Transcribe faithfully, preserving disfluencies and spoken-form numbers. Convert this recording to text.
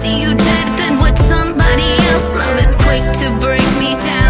see you dead, then with somebody else. Love is quick to break me down.